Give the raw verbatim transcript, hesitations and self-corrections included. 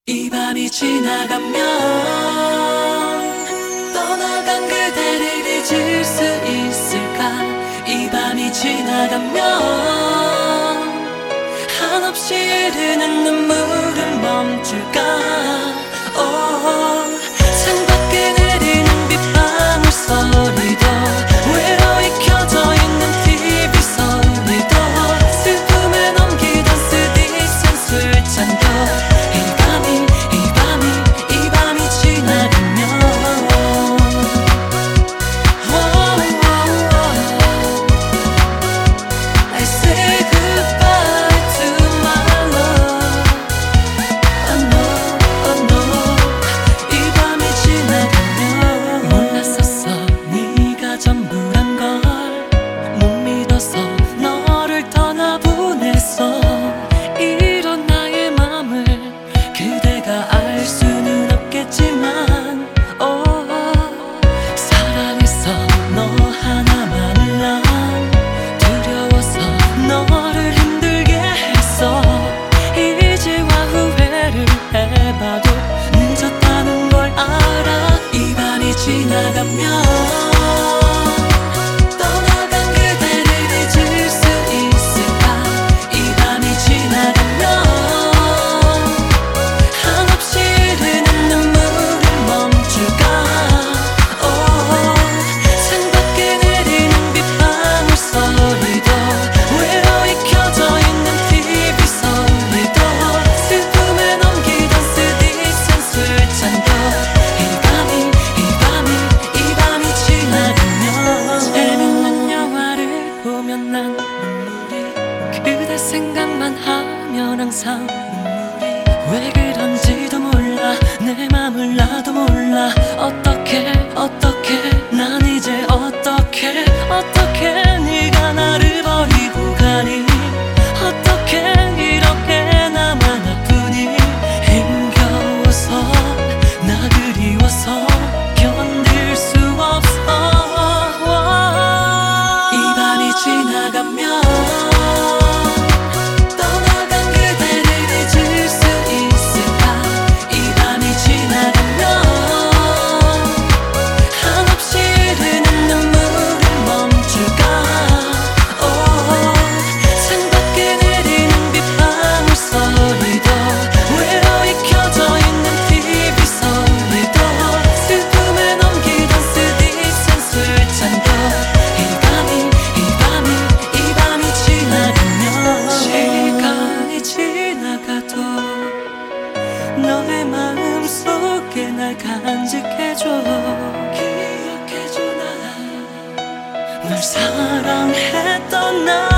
이 밤이 지나가면 떠나간 그대를 잊을 수 있을까? 이 밤이 지나가면 한없이 흐르는 눈물은 멈출까? oh, 창밖에 내리는 빗방울 소리도 외로이 켜져 있는 티비 소리도 슬픔에 넘기던 쓰디쓴 술잔도 이런 나의 맘을 그대가 알 수는 없겠지만 oh, 사랑했어 너 하나만을 난 두려워서 너를 힘들게 했어 이제와 후회를 해봐도 늦었다는 걸 알아. 이 밤이 지나가면 난 눈물이 그대 생각만 하면 항상 눈물이 왜 그런지도 몰라 내 맘을 나도 몰라 어떻게 어떻게 난 이제 어떻게 어떻게 네가 나를 버리고 가니 어떻게 이렇게 나만 아프니 힘겨워서 나 그리워서 견딜 수 없어. 지나가면 떠나간 그대를 잊을 수 있을까? 이 밤이 지나가면 한없이 흐르는 눈물은 멈출까? oh, 창밖에 내리는 빗방울 소리도 외로이 켜져 있는 티비 소리도 슬픔에 넘기던 쓰디쓴 술잔도 너의 마음속에 날 간직해줘 기억해줘 날 널 사랑했던 나